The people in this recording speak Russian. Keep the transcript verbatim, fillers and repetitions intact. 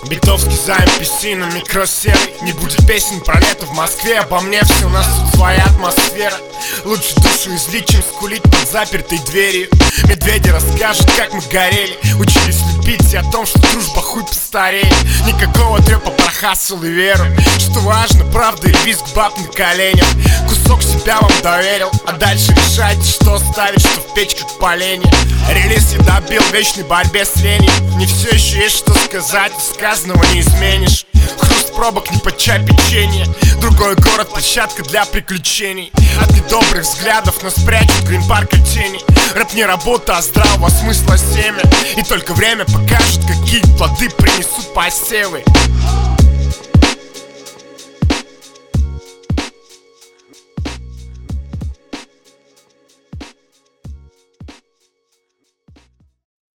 Битовский за эм пи си на микросерый. Не будет песен про лето в Москве. Обо мне все, у нас тут своя атмосфера. Лучше душу излить, чем скулить под запертой дверью. Медведи расскажут, как мы горели. Учились любить и о том, что дружба хуй постареет. Никакого трепа про хасл и веру. Что важно, правда или визг баб на коленях. Кусок себя вам доверил, а дальше решайте, что ставить, что в печь как поленья. Релиз я добил в вечной борьбе с ленью. Не все еще есть что сказать, сказанного не изменишь. Хруст пробок не под чай печенье. Другой город, площадка для приключений. От недобрых взглядов нас прячут грин-парк от тени. Рэп не работа, а здравого смысла семя. И только время покажет, какие плоды принесут посевы.